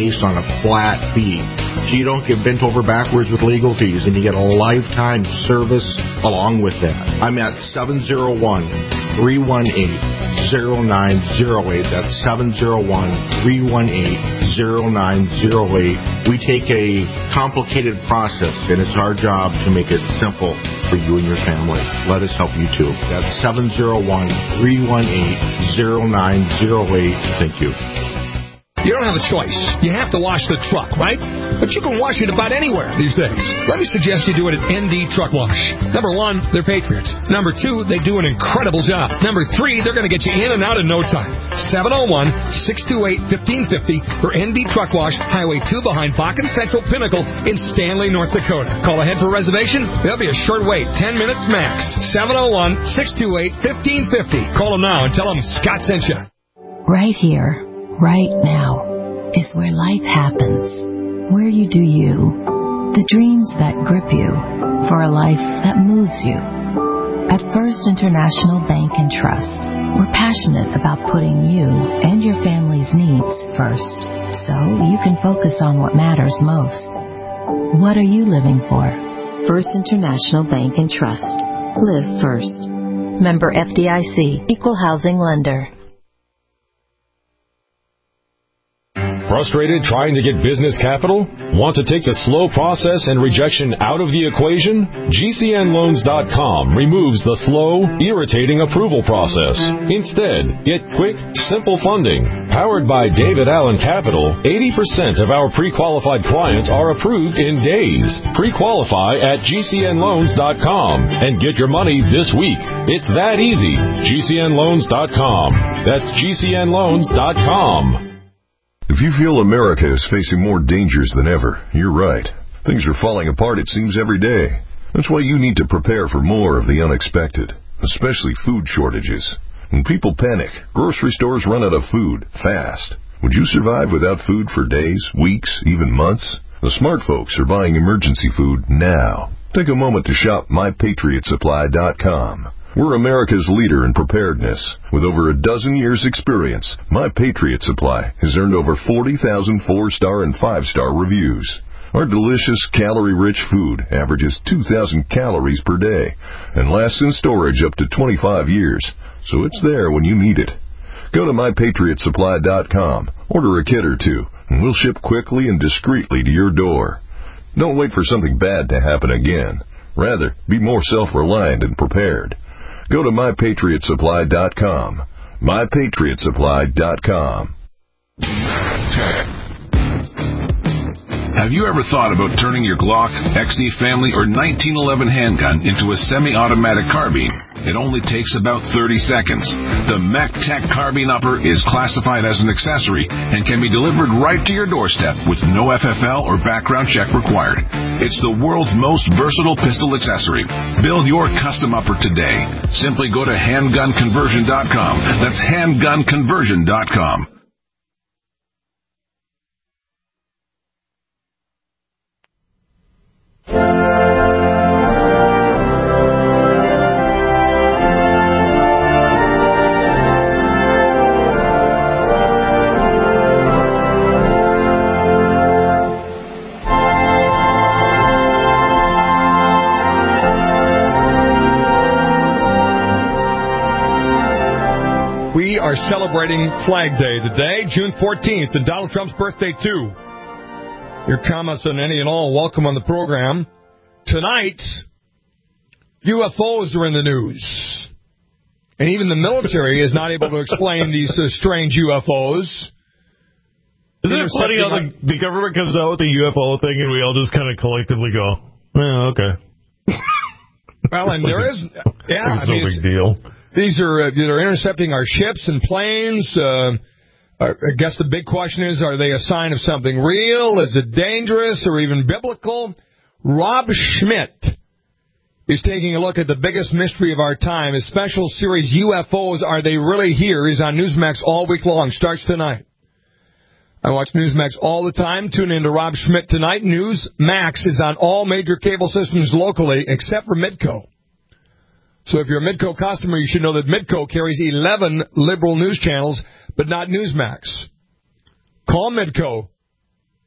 a flat fee. So you don't get bent over backwards with legal fees, and you get a lifetime service along with that. I'm at seven oh one, three one eight, oh nine oh eight. That's seven oh one, three one eight, oh nine oh eight. We take a complicated process, and it's our job to make it simple for you and your family. Let us help you too. That's seven oh one, three one eight, oh nine oh eight. Thank you. You don't have a choice. You have to wash the truck, right? But you can wash it about anywhere these days. Let me suggest you do it at N D Truck Wash. Number one, they're patriots. Number two, they do an incredible job. Number three, they're going to get you in and out in no time. seven oh one, six two eight, one five five oh for N D Truck Wash, Highway two behind Bakken Central Pinnacle in Stanley, North Dakota. Call ahead for reservation. There'll be a short wait, ten minutes max. seven oh one, six two eight, one five five oh. Call them now and tell them Scott sent you. Right here, right now, is where life happens, where you do you, the dreams that grip you, for a life that moves you. At First International Bank and Trust, we're passionate about putting you and your family's needs first, so you can focus on what matters most. What are you living for? First International Bank and Trust. Live first. Member F D I C, Equal Housing Lender. Frustrated trying to get business capital? Want to take the slow process and rejection out of the equation? G C N loans dot com removes the slow, irritating approval process. Instead, get quick, simple funding. Powered by David Allen Capital, eighty percent of our pre-qualified clients are approved in days. Pre-qualify at G C N loans dot com and get your money this week. It's that easy. G C N loans dot com. That's G C N loans dot com. If you feel America is facing more dangers than ever, you're right. Things are falling apart, it seems, every day. That's why you need to prepare for more of the unexpected, especially food shortages. When people panic, grocery stores run out of food fast. Would you survive without food for days, weeks, even months? The smart folks are buying emergency food now. Take a moment to shop my patriot supply dot com. We're America's leader in preparedness. With over a dozen years' experience, My Patriot Supply has earned over forty thousand four-star and five-star reviews. Our delicious, calorie-rich food averages two thousand calories per day and lasts in storage up to twenty-five years, so it's there when you need it. Go to my patriot supply dot com, order a kit or two, and we'll ship quickly and discreetly to your door. Don't wait for something bad to happen again. Rather, be more self-reliant and prepared. Go to my patriot supply dot com. my patriot supply dot com. Have you ever thought about turning your Glock, X D Family, or nineteen eleven handgun into a semi-automatic carbine? It only takes about thirty seconds. The MechTech Carbine Upper is classified as an accessory and can be delivered right to your doorstep with no F F L or background check required. It's the world's most versatile pistol accessory. Build your custom upper today. Simply go to handgun conversion dot com. That's handgun conversion dot com. We are celebrating Flag Day today, June fourteenth, and Donald Trump's birthday, too. Your comments on any and all, welcome on the program. Tonight, U F Os are in the news. And even the military is not able to explain these uh, strange U F Os. Isn't it funny how the, the government comes out with a U F O thing and we all just kind of collectively go, oh, okay. Well, and there is, yeah. It's I mean, no big deal. These are, uh, they're intercepting our ships and planes. Uh, I guess the big question is, are they a sign of something real? Is it dangerous or even biblical? Rob Schmidt is taking a look at the biggest mystery of our time. His special series, U F Os, Are They Really Here? Is on Newsmax all week long. Starts tonight. I watch Newsmax all the time. Tune in to Rob Schmidt tonight. Newsmax is on all major cable systems locally except for Midco. So if you're a Midco customer, you should know that Midco carries eleven liberal news channels, but not Newsmax. Call Midco.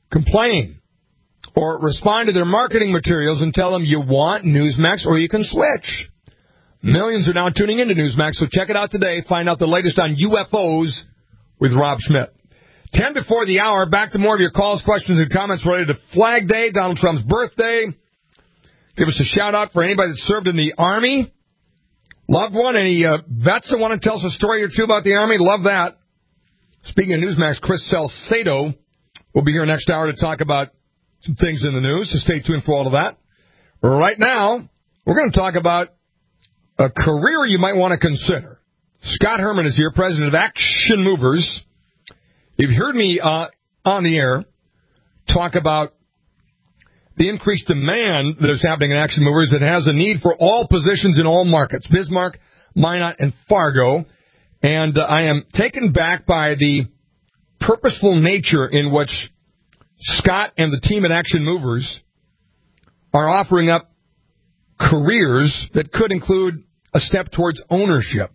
complain or respond to their marketing materials and tell them you want Newsmax or you can switch. Millions are now tuning into Newsmax, so check it out today. Find out the latest on U F Os with Rob Schmidt. Ten before the hour, back to more of your calls, questions, and comments related to Flag Day, Donald Trump's birthday. Give us a shout-out for anybody that served in the Army. Loved one, any uh, vets that want to tell us a story or two about the Army, love that. Speaking of Newsmax, Chris Salcedo will be here next hour to talk about some things in the news, so stay tuned for all of that. Right now, we're going to talk about a career you might want to consider. Scott Herman is here, president of Action Movers. You've heard me uh, on the air talk about the increased demand that is happening in Action Movers. It has a need for all positions in all markets, Bismarck, Minot, and Fargo. And uh, I am taken back by the purposeful nature in which Scott and the team at Action Movers are offering up careers that could include a step towards ownership.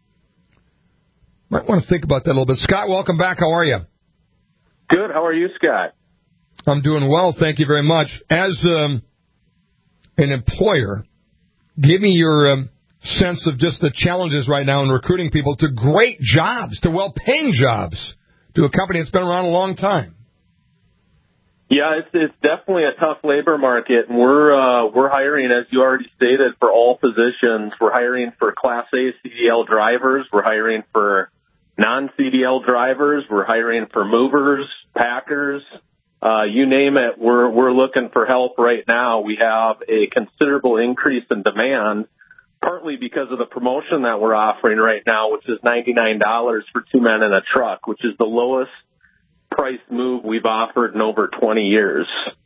Might want to think about that a little bit. Scott, welcome back. How are you? Good. How are you, Scott? I'm doing well. Thank you very much. As um, an employer, give me your um, sense of just the challenges right now in recruiting people to great jobs, to well-paying jobs, to a company that's been around a long time. Yeah, it's it's definitely a tough labor market, and we're uh, we're hiring, as you already stated, for all positions. We're hiring for Class A C D L drivers. We're hiring for non-C D L drivers. We're hiring for movers, packers, uh, you name it. We're we're looking for help right now. We have a considerable increase in demand, partly because of the promotion that we're offering right now, which is ninety-nine dollars for two men in a truck, which is the lowest price move we've offered in over twenty years.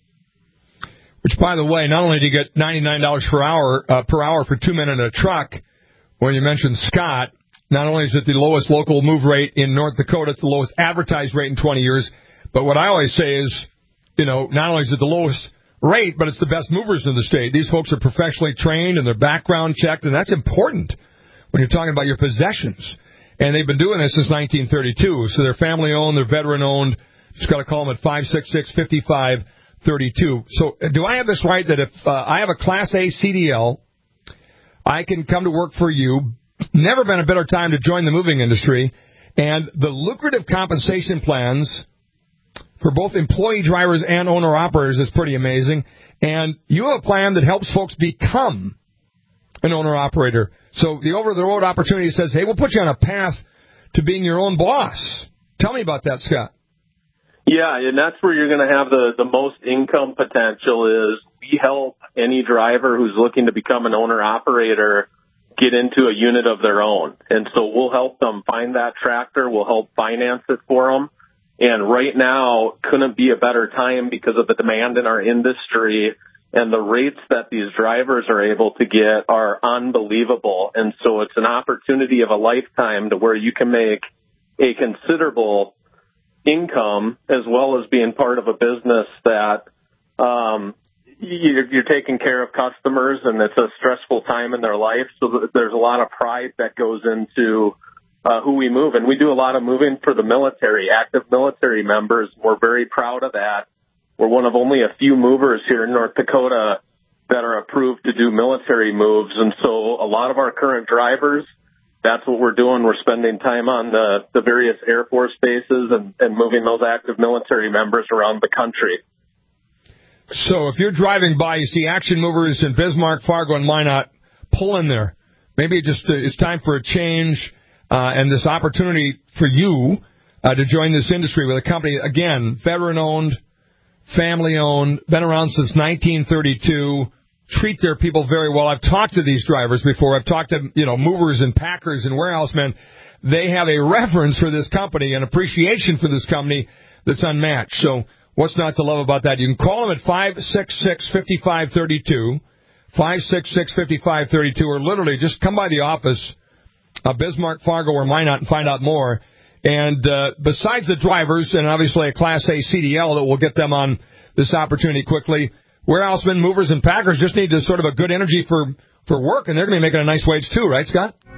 Which, by the way, not only do you get ninety-nine dollars per hour uh, per hour for two men in a truck, when you mentioned Scott, not only is it the lowest local move rate in North Dakota, it's the lowest advertised rate in twenty years, but what I always say is, you know, not only is it the lowest rate, but it's the best movers in the state. These folks are professionally trained and their background checked, and that's important when you're talking about your possessions. And they've been doing this since nineteen thirty-two, so they're family-owned, they're veteran-owned. Just got to call them at five six six, five five three two. So do I have this right that if uh, I have a Class A C D L, I can come to work for you? Never been a better time to join the moving industry. And the lucrative compensation plans for both employee drivers and owner-operators is pretty amazing. And you have a plan that helps folks become an owner-operator. So the over-the-road opportunity says, hey, we'll put you on a path to being your own boss. Tell me about that, Scott. Yeah, and that's where you're going to have the, the most income potential is we help any driver who's looking to become an owner-operator get into a unit of their own. And so we'll help them find that tractor. We'll help finance it for them. And right now couldn't be a better time because of the demand in our industry. And the rates that these drivers are able to get are unbelievable. And so it's an opportunity of a lifetime to where you can make a considerable income as well as being part of a business that um, you're, you're taking care of customers, and it's a stressful time in their life. So there's a lot of pride that goes into uh, who we move. And we do a lot of moving for the military, active military members. We're very proud of that. We're one of only a few movers here in North Dakota that are approved to do military moves. And so a lot of our current drivers, that's what we're doing. We're spending time on the, the various Air Force bases and, and moving those active military members around the country. So if you're driving by, you see Action Movers in Bismarck, Fargo, and Minot, pull in there. Maybe it just uh, it's time for a change uh, and this opportunity for you uh, to join this industry with a company, again, veteran-owned, family-owned, been around since nineteen thirty-two, treat their people very well. I've talked to these drivers before. I've talked to, you know, movers and packers and warehouse men. They have a reverence for this company and appreciation for this company that's unmatched. So what's not to love about that? You can call them at five six six, five five three two, five six six, five five three two, or literally just come by the office, uh, Bismarck, Fargo, or Minot, and find out more. And uh, besides the drivers and obviously a Class A C D L that will get them on this opportunity quickly, warehousemen, movers, and packers just need to sort of a good energy for, for work, and they're going to be making a nice wage too, right, Scott?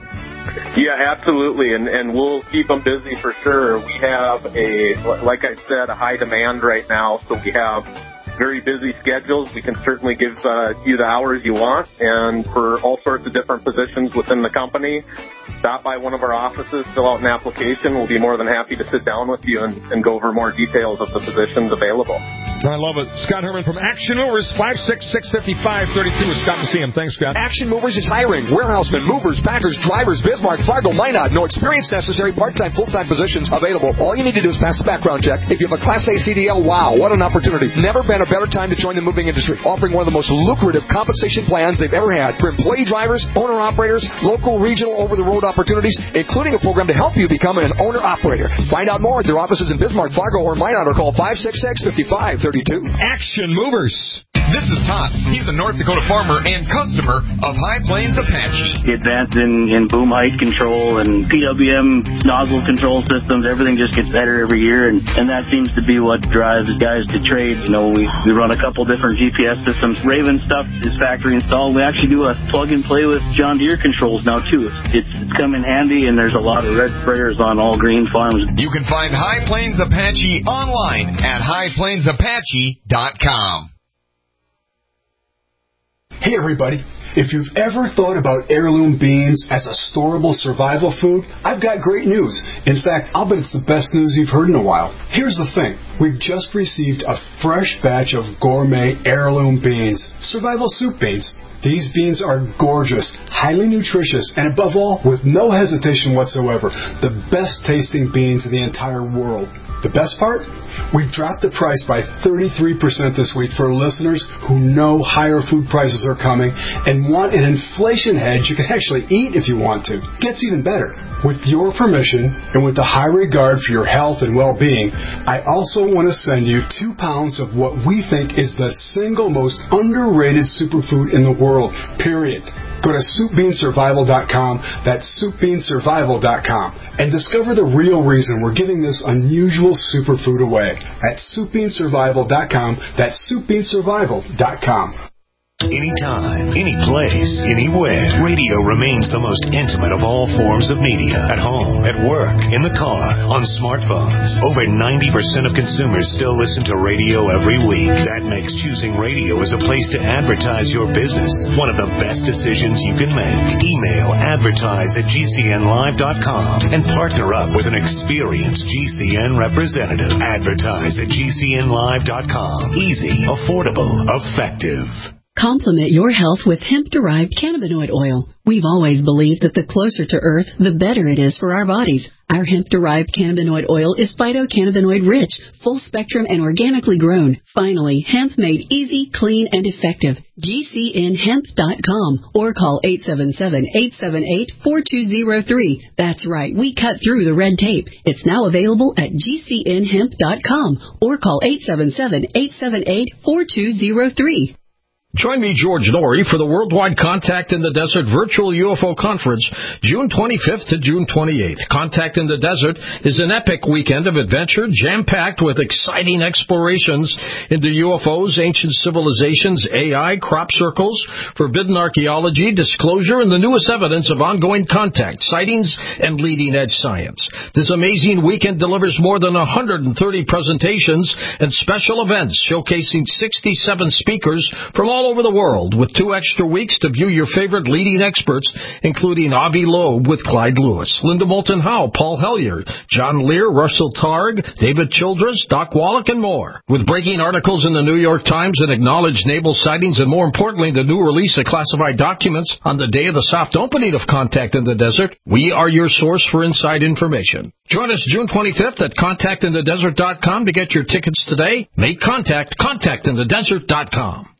Yeah, absolutely, and and we'll keep them busy for sure. We have a, like I said, a high demand right now, so we have very busy schedules. We can certainly give uh, you the hours you want, and for all sorts of different positions within the company, stop by one of our offices, fill out an application. We'll be more than happy to sit down with you and, and go over more details of the positions available. I love it. Scott Herman from Action Movers, five six six, five five three two. Scott and C M. Thanks, Scott. Action Movers is hiring warehousemen, movers, packers, drivers, Bismarck, Fargo, Minot. No experience necessary. Part-time, full-time positions available. All you need to do is pass the background check. If you have a Class A C D L, wow, what an opportunity. Never been a better time to join the moving industry. Offering one of the most lucrative compensation plans they've ever had for employee drivers, owner-operators, local, regional, over-the-road opportunities, including a program to help you become an owner-operator. Find out more at their offices in Bismarck, Fargo, or Minot, or call five six six, five five three two. Action Movers. This is Todd. He's a North Dakota farmer and customer of High Plains Apache. Advanced in, in boom height control and P W M nozzle control systems. Everything just gets better every year, and, and that seems to be what drives guys to trade. You know, we, we run a couple different G P S systems. Raven stuff is factory installed. We actually do a plug and play with John Deere controls now, too. It's, it's come in handy, and there's a lot of red sprayers on all green farms. You can find High Plains Apache online at high plains apache dot com. Hey everybody, if you've ever thought about heirloom beans as a storable survival food, I've got great news. In fact, I'll bet it's the best news you've heard in a while. Here's the thing. We've just received a fresh batch of gourmet heirloom beans, survival soup beans. These beans are gorgeous, highly nutritious, and above all, with no hesitation whatsoever, the best tasting beans in the entire world. The best part? We've dropped the price by thirty-three percent this week for listeners who know higher food prices are coming and want an inflation hedge you can actually eat if you want to. Gets even better. With your permission and with the high regard for your health and well-being, I also want to send you two pounds of what we think is the single most underrated superfood in the world, period. Go to soup bean survival dot com, that's soup bean survival dot com, and discover the real reason we're giving this unusual superfood away at soup bean survival dot com, that's soup bean survival dot com. Anytime, any place, anywhere, radio remains the most intimate of all forms of media. At home, at work, in the car, on smartphones. Over ninety percent of consumers still listen to radio every week. That makes choosing radio as a place to advertise your business one of the best decisions you can make. Email advertise at g c n live dot com and partner up with an experienced G C N representative. Advertise at g c n live dot com. Easy, affordable, effective. Complement your health with hemp-derived cannabinoid oil. We've always believed that the closer to Earth, the better it is for our bodies. Our hemp-derived cannabinoid oil is phytocannabinoid-rich, full-spectrum, and organically grown. Finally, hemp made easy, clean, and effective. G C N hemp dot com or call eight seven seven, eight seven eight, four two zero three. That's right, we cut through the red tape. It's now available at G C N hemp dot com or call eight seven seven, eight seven eight, four two zero three. Join me, George Norrie, for the Worldwide Contact in the Desert Virtual U F O Conference, June twenty-fifth to June twenty-eighth. Contact in the Desert is an epic weekend of adventure, jam-packed with exciting explorations into U F Os, ancient civilizations, A I, crop circles, forbidden archaeology, disclosure, and the newest evidence of ongoing contact, sightings, and leading-edge science. This amazing weekend delivers more than one hundred thirty presentations and special events showcasing sixty-seven speakers from all over the world, with two extra weeks to view your favorite leading experts, including Avi Loeb with Clyde Lewis, Linda Moulton Howe, Paul Hellyer, John Lear, Russell Targ, David Childress, Doc Wallach, and more. With breaking articles in the New York Times and acknowledged naval sightings, and more importantly, the new release of classified documents on the day of the soft opening of Contact in the Desert, we are your source for inside information. Join us June twenty-fifth at contact in the desert dot com to get your tickets today. Make contact, contact in the desert dot com.